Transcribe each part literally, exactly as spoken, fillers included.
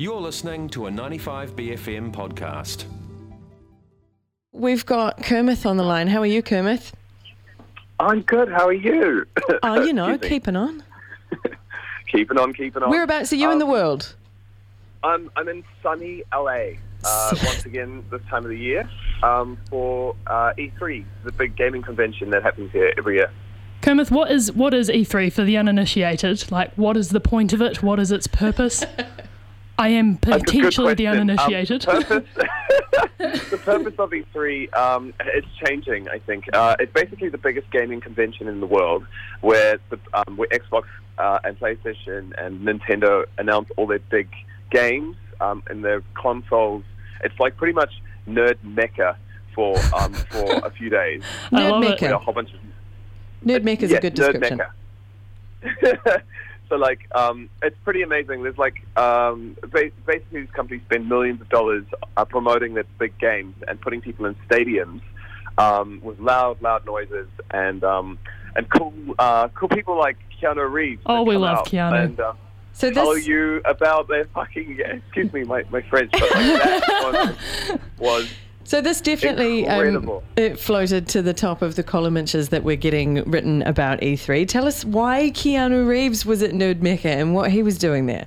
You're listening to a ninety-five B F M podcast. We've got Kermith on the line. How are you, Kermith? I'm good. How are you? Oh, you know, keeping on. keeping on, keeping on. Whereabouts are you um, in the world? I'm I'm in sunny L A uh, once again this time of the year um, for uh, E three, the big gaming convention that happens here every year. Kermith, what is what is E three for the uninitiated? Like, what is the point of it? What is its purpose? I am potentially the uninitiated. Um, the, purpose, the purpose of E three, um, it's changing, I think. Uh, it's basically the biggest gaming convention in the world where, the, um, where Xbox uh, and PlayStation and Nintendo announce all their big games um, and their consoles. It's like pretty much nerd mecca for um, for a few days. I love Mecca. it. A whole bunch of, Nerd Mecca is yeah, a good nerd description. mecca. So, like, um, it's pretty amazing. There's, like, um, basically these companies spend millions of dollars uh, promoting their big games and putting people in stadiums um, with loud, loud noises and um, and cool uh, cool people like Keanu Reeves. Oh, that we come love out Keanu. And, uh, So tell this, you about their fucking... Excuse me, my, my French, but, like, that one was... so this definitely um, Incredible. it floated to the top of the column inches that we're getting written about E three. Tell us why Keanu Reeves was at Nerd Mecca and what he was doing there.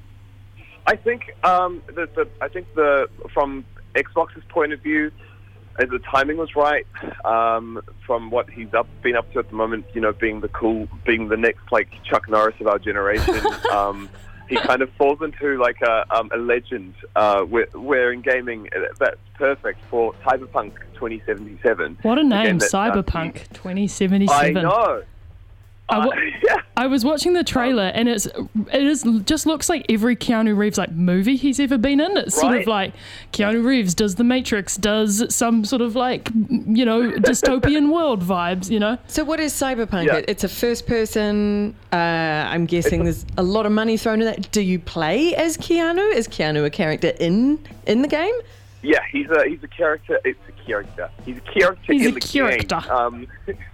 I think um, the, the I think the from Xbox's point of view, uh, the timing was right. Um, from what he's up been up to at the moment, you know, being the cool, being the next like Chuck Norris of our generation. um, he kind of falls into like a um, a legend. Uh, where, where in gaming, uh, that's perfect for Cyberpunk twenty seventy-seven. What a the name, game that, uh, Cyberpunk he- twenty I seventy-seven. know. I wa- Uh, yeah. I was watching the trailer and it's it is just looks like every Keanu Reeves like movie he's ever been in. It's sort of Right. like Keanu Reeves does The Matrix, does some sort of like, you know, dystopian world vibes, you know. So what is Cyberpunk? Yeah. It- It's a first person, uh, I'm guessing It's there's a lot of money thrown in that. Do you play as Keanu? Is Keanu a character in in the game? Yeah, he's a he's a character. It's a character. He's a character He's in a the character. game. Um,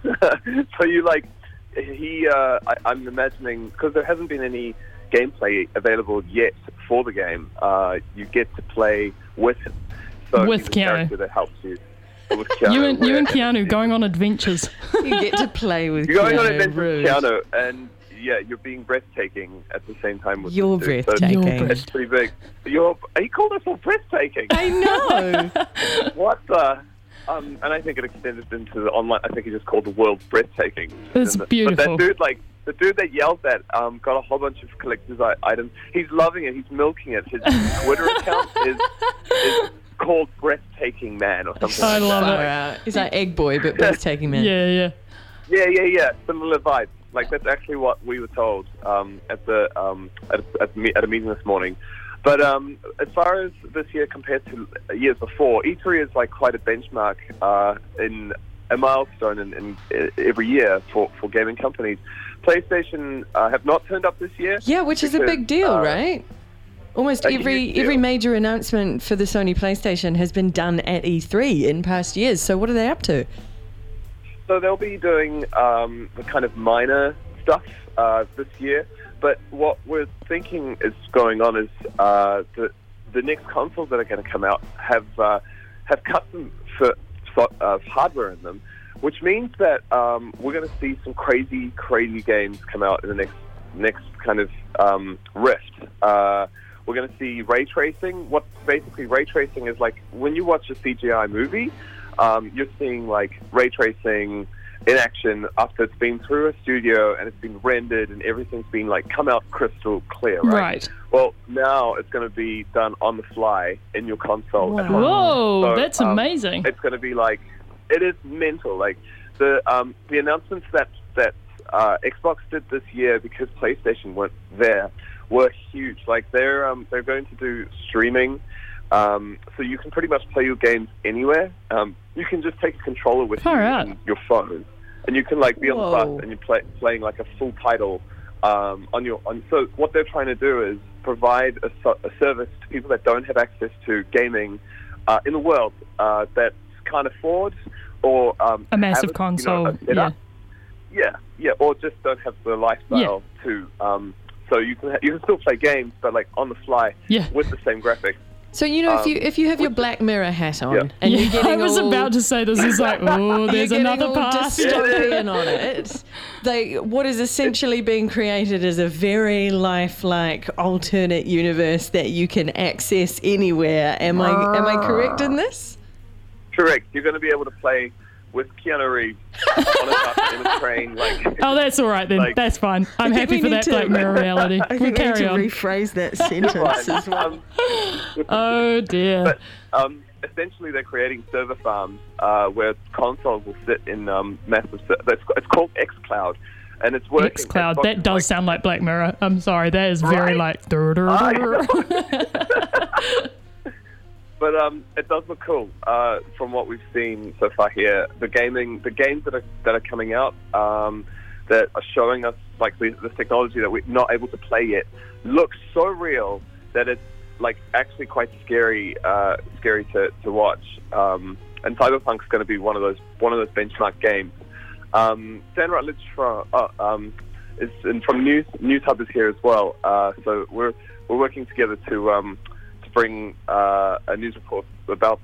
so you like he? Uh, I, I'm imagining because there hasn't been any gameplay available yet for the game. Uh, you get to play with him. So With he's a Keanu. character that helps you. With Keanu, You and you where- and Keanu going on adventures. You get to play with You're going on Keanu adventures Reeves. with Keanu, and yeah, you're being breathtaking at the same time with You're him too. So breathtaking. You're it's pretty big. You're. He called us all breathtaking. I know. What the? Um, and I think it extended into the online. I think he just called the world breathtaking. It's And the- beautiful. But that dude, like the dude that yelled that, um, got a whole bunch of collector's i- items. He's loving it. He's milking it. His Twitter account is is called Breathtaking Man or something. I like love that. it. Far out. He's like Egg Boy, but breathtaking man. Yeah, yeah. Yeah, yeah, yeah. Similar vibes. Like that's actually what we were told um, at the um, at, at, me- at a meeting this morning. But um, as far as this year compared to years before, E three is like quite a benchmark uh, in a milestone in, in, in every year for, for gaming companies. PlayStation uh, have not turned up this year. Yeah, which is a because, big deal, uh, right? Almost a every huge deal. every major announcement for the Sony PlayStation has been done at E three in past years. So what are they up to? So they'll be doing um, the kind of minor stuff uh, this year. But what we're thinking is going on is uh, the the next consoles that are going to come out have uh, have custom for, for, uh, hardware in them, which means that um, we're going to see some crazy, crazy games come out in the next next kind of um, Rift. Uh, we're going to see ray tracing. What basically ray tracing is like when you watch a C G I movie, um, you're seeing like ray tracing in action after it's been through a studio and it's been rendered and everything's been like come out crystal clear, right? Right. Well, now it's going to be done on the fly in your console. at home. Whoa, So, that's um, amazing. It's going to be like it is mental. Like the um, the announcements that that uh, Xbox did this year because PlayStation weren't there were huge. Like they're um, they're going to do streaming. Um, so you can pretty much play your games anywhere. Um, you can just take a controller with Far you out. and your phone, and you can like be on the Whoa. bus and you're play, playing like a full title um, on your. On, so what they're trying to do is provide a, so- a service to people that don't have access to gaming uh, in the world uh, that can't afford or um, A massive have, you know, console, a setup. Yeah, yeah, or just don't have the lifestyle to um, so you can you can still play games, but like on the fly Yeah. with the same graphics. So, you know, if you Um, if you have your Black Mirror hat on Yeah. and you're Yeah, getting I was all, about to say this is like, oh, there's you're getting another all pass. dystopian on it, they, what is essentially being created is a very lifelike alternate universe that you can access anywhere. Am I am I correct in this? Correct. You're going to be able to play with Keanu Reeves on a bus in a train, like. Oh, that's all right then. Like- That's fine. I'm I think happy we for need that to- Black Mirror reality. I We'll think we need carry to on. rephrase that sentence as well. Um, Oh dear. But um, essentially, they're creating server farms uh, where consoles will sit in um, massive. Ser- it's, it's called xCloud, and it's working. xCloud. Xbox That is does like- sound like Black Mirror. I'm sorry. That is very Right? like. dur, dur, I dur. But um, it does look cool uh, from what we've seen so far here. The gaming, the games that are that are coming out um, that are showing us like the, the technology that we're not able to play yet looks so real that it's like actually quite scary, uh, scary to to watch. Um, and Cyberpunk's going to be one of those one of those benchmark games. Um, Dan Rutledge from uh, um, is and from News News Hub is here as well. Uh, so we're we're working together to. Um, bring uh, a news report about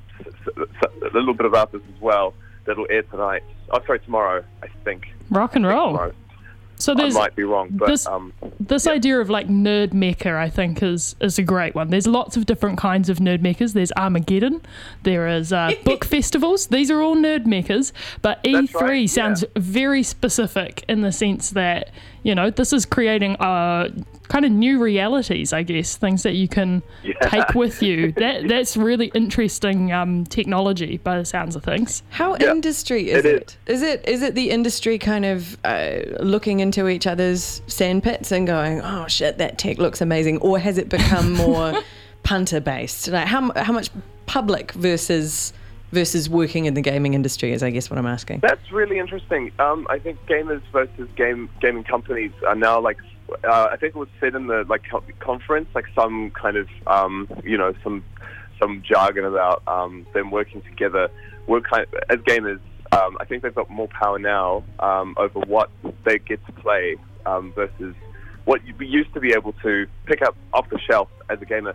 a little bit about this as well that'll air tonight. Oh, sorry, tomorrow, I think. Rock and roll. Tomorrow. So I there's might be wrong, but this- um, this yeah. idea of like nerd mecha, I think, is is a great one. There's lots of different kinds of nerd mechas. There's Armageddon. There is uh, book festivals. These are all nerd mechas. But E three right, yeah. sounds very specific in the sense that, you know, this is creating uh, kind of new realities, I guess, things that you can Yeah. take with you. That that's really interesting um, technology by the sounds of things. How Yeah, industry is it it? Is it is it the industry kind of uh, looking into each other's sandpits and going, oh shit, that tech looks amazing, or has it become more punter based? Like how how much public versus versus working in the gaming industry is, I guess, what I'm asking. that's really interesting. Um, I think gamers versus game gaming companies are now like. Uh, I think it was said in the like co- conference, like some kind of um, you know some some jargon about um, them working together. We're kind of, as gamers. Um, I think they've got more power now um, over what they get to play um, versus what you used to be able to pick up off the shelf as a gamer.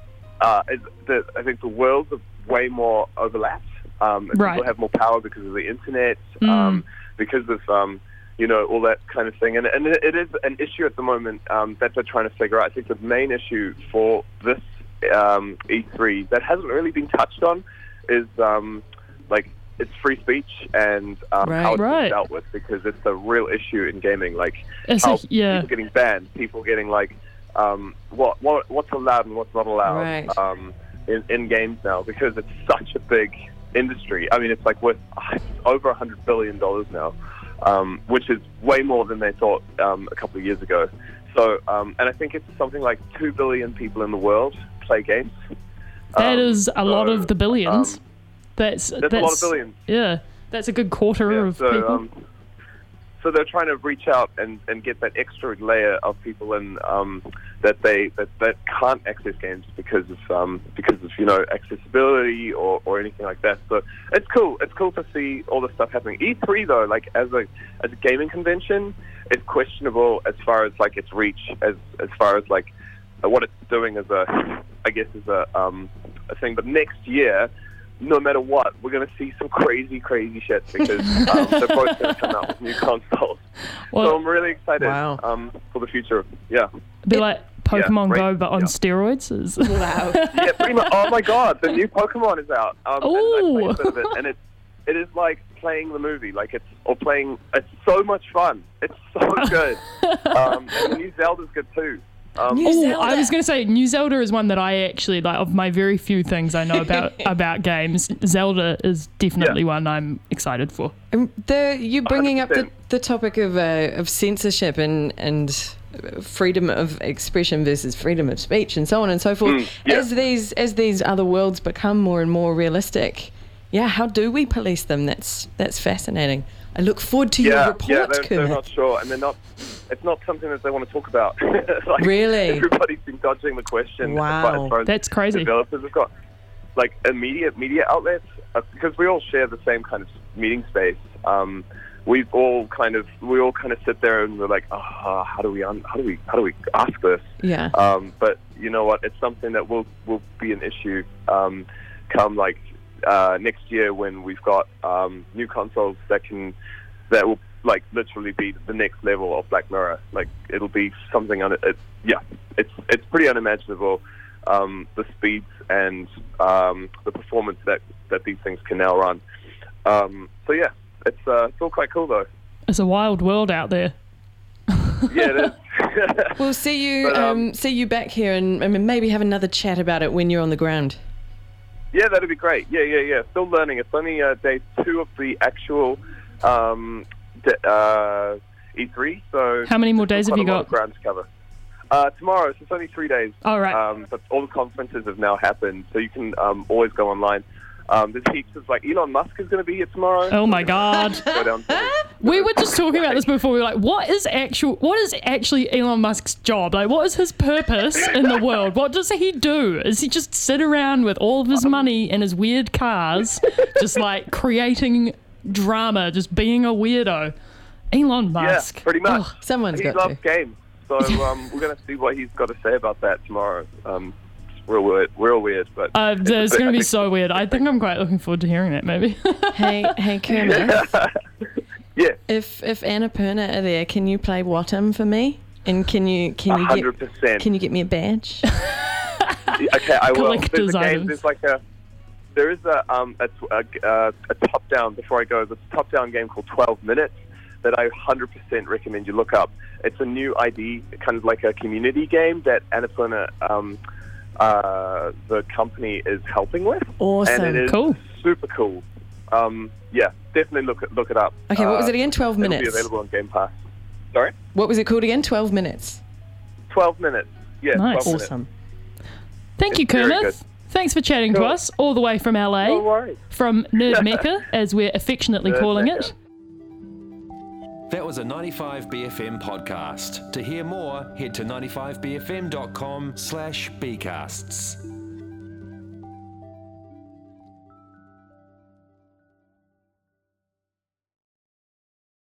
Uh, is the, I think the worlds are way more overlapped. Um, and Right. People have more power because of the internet, Mm. um, because of um, you know all that kind of thing. And, and it, it is an issue at the moment um, that they're trying to figure out. I think the main issue for this um, E three that hasn't really been touched on is um, like. It's free speech and um, Right. how it's Right. dealt with, because it's a real issue in gaming. Like It's how a, yeah. people getting banned, people getting like um, what what what's allowed and what's not allowed Right. um, in, in games now, because it's such a big industry. I mean, it's like worth over a hundred billion dollars now, um, which is way more than they thought um, a couple of years ago. So, um, and I think it's something like two billion people in the world play games. That Um, is a lot so, of the billions. um, that's That's, that's a lot of billions. Yeah, that's a good quarter Yeah, of so, people. um, so they're trying to reach out and, and get that extra layer of people in um, that they that, that can't access games because of um, because of you know accessibility or, or anything like that. So it's cool. It's cool to see all this stuff happening. E three though, like as a as a gaming convention, it's questionable as far as like its reach, as as far as like what it's doing as a I guess as a um, a thing. But next year, no matter what, we're going to see some crazy, crazy shit because um, they're both going to come out with new consoles. Well- so I'm really excited Wow. um, for the future. Yeah. Be like Pokemon right. Go, but on Yeah. steroids. Is Wow. Yeah, pretty much. Oh my god, the new Pokemon is out. Um, and I Ooh. played a bit of it, and it, it is like playing the movie. Like it's or playing. It's so much fun. It's so good. um, and the new Zelda's good too. Um, New Oh, Zelda. I was going to say New Zelda is one that I actually like. Of my very few things I know about about games, Zelda is definitely Yeah. one I'm excited for. Um, The you bringing up the, one hundred percent. the topic of uh, of censorship and and freedom of expression versus freedom of speech and so on and so forth. Mm, yeah. As these as these other worlds become more and more realistic, yeah, how do we police them? That's that's fascinating. I look forward to your yeah, report, yeah, they're, they're Kermit. not sure, and they're not. It's not something that they want to talk about. Like, Really? everybody's been dodging the question. Wow. as far, as far as That's crazy. Developers have got like immediate media outlets uh, because we all share the same kind of meeting space. Um, we've all kind of we all kind of sit there and we're like, oh, how do we un- how do we how do we ask this? Yeah. Um, but you know what? It's something that will will be an issue um, come like uh, next year when we've got um, new consoles that can that will like literally be the next level of Black Mirror. Like it'll be something on it. it yeah, it's it's pretty unimaginable. Um, the speeds and um, the performance that, that these things can now run. Um, so yeah, it's uh, it's all quite cool though. It's a wild world out there. Yeah, it is. We'll see you But, um, um, see you back here and I mean, maybe have another chat about it when you're on the ground. Yeah, that'd be great. Yeah, yeah, yeah. Still learning. It's only uh, day two of the actual um, d- uh, E three. So How many more days still have you quite a lot got? of ground to cover. Uh, tomorrow, so it's only three days. All right. Um, but all the conferences have now happened, so you can um, always go online. Um, there's heaps of, like, Elon Musk is going to be here tomorrow. Oh my God. Go down to- We were just talking about this before. We were like, what is actual? What is actually Elon Musk's job? Like, what is his purpose in the world? What does he do? Is he just sit around with all of his money and his weird cars, just like creating drama, just being a weirdo? Elon Musk. Yeah, pretty much. Ugh. Someone's He got loves to. games, so um, we're going to see what he's got to say about that tomorrow. Um, it's real weird, real weird, but Uh, it's, it's a- going to I be think- so weird. I think I'm quite looking forward to hearing it. Maybe. Hey, hey, Kermit. Yeah, if if Annapurna are there, can you play Wattam for me? And can you can you hundred get percent. can you get me a badge? Okay, I will. There's Collector's a game. items. There's like a. There is a um a, a, a top down. Before I go, there's a top down game called twelve minutes that I one hundred percent recommend you look up. It's a new I D, kind of like a community game that Annapurna, um, uh, the company is helping with, Awesome. and it is Cool. super cool. Um, yeah, definitely look it look it up. Okay, what was Uh, it again? Twelve It'll be minutes. available on Game Pass. Sorry, What was it called again? Twelve minutes. twelve minutes. Yeah, Nice. twelve minutes. Awesome. Thank you, It's very Kermit. good. Thanks for chatting to Cool. us all the way from L A, No worries. from Nerd Mecca, as we're affectionately Nerd calling Mecca. it. That was a ninety-five B F M podcast. To hear more, head to ninety-five b f m dot com slash bcasts.